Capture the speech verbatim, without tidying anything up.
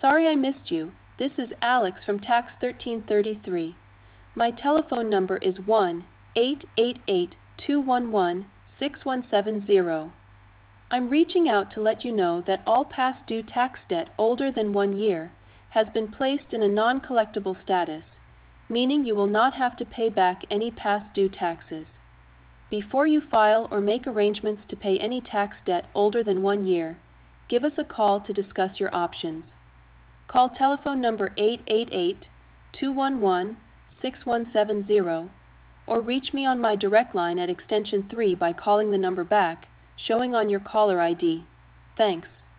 Sorry I missed you. This is Alex from Tax thirteen thirty-three. My telephone number is one eight eight eight, two one one, six one seven zero. I'm reaching out to let you know that all past due tax debt older than one year has been placed in a non-collectible status, meaning you will not have to pay back any past due taxes. Before you file or make arrangements to pay any tax debt older than one year, give us a call to discuss your options. Call telephone number eight eight eight, two one one, six one seven zero or reach me on my direct line at extension three by calling the number back, showing on your caller I D. Thanks.